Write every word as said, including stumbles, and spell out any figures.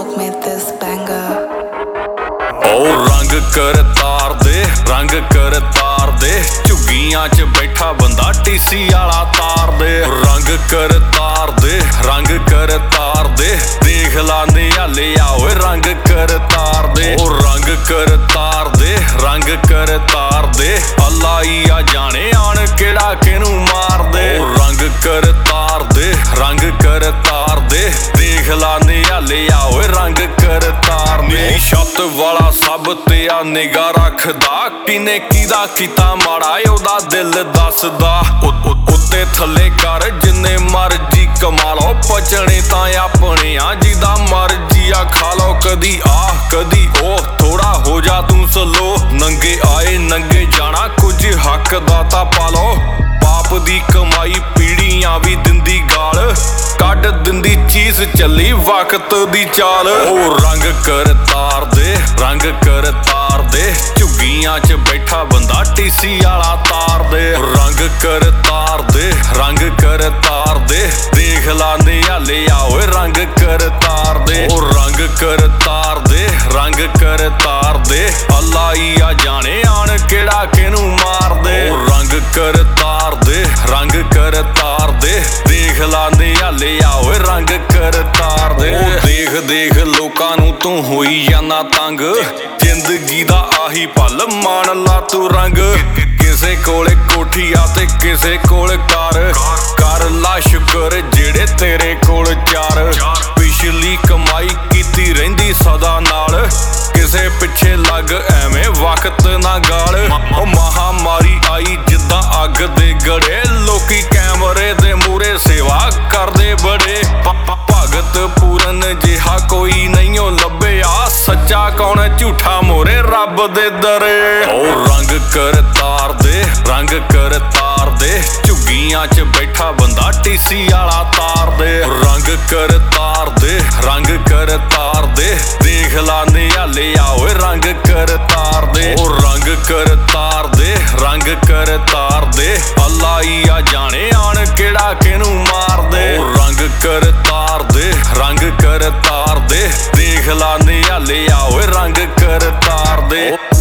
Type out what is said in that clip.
Smoke made this banger. ओ रंग कर तार दे रंग कर तार दे झुग्गियां च बैठा बंदा टीसी आला तार दे रंग कर तार दे रंग कर तार दे देख लाने हाले आओ रंग कर तार दे ओ रंग कर तार दे रंग कर तार दे अल्लाह ही आ जाने आन केड़ा किनू मार दे ओ रंग कर तार दे रंग कर तार दे देख लाने हाले आओ रंग कर तार दे छत वाला सब ते आ निगाह रखदा किने किदा कीता माड़ा ओदा दिल दसदा उत्ते थल्ले कर जिन्ने मर्जी कमा लो पचने तां अपने आ जिदा मर्जी आ खा लो कदी आ कदी ओ थोड़ा हो जा तू सलो नंगे आए नंगे जाना कुछ हक दा तां पालो पाप दी कमाई पीड़ियां भी दिंदी गाल कड दिंदी चीज चली वक्त दी चाल ओ रंग कर तार दे रंग कर तार दे झुग्गियां च बैठा बंदा टीसी आला तार दे रंग कर तार दे रंग कर तार दे देख लाने हाले आओ रंग कर तार दे ओ रंग कर तार दे रंग कर तार दे अल्लाह ही आ जाने आन केड़ा किनू मार दे ओ रंग कर तार दे रंग कर तार दे देख लाने हाले आओ रंग कर तार दे ओ देख देख लोकां नू तू होई जाना तंग जिंदगी दा आही पल मान ला तू रंग किसे कोले कोठी आ ते किसे कोल कार कर ला शुकर जेड़े तेरे कोल चार पिछली कमाई कीती रहिंदी सदा नाल किसे पिछे लग एवें वक्त ना गाल ओ महामारी आई जिद्दां अग दे गड़े लोकी कैमरे दे मूरे सेवा करदे बड़े भगत पूरन जिहा कोई नहीं लभ्या सच्चा कौन झूठा मोरे रब दे दरे ओ रंग कर तार दे रंग कर तार दे झुग्गियां च बैठा बंदा टीसी आला तार दे रंग कर तार दे रंग कर तार दे देख लाने हाले आओ रंग कर तार दे ओ रंग कर तार दे रंग कर तार दे अल्लाह ही आ जाने आन केड़ा किनू मार दे ओ रंग कर तार दे रंग कर तार दे देख लाने हाले आओ रंग कर तार दे।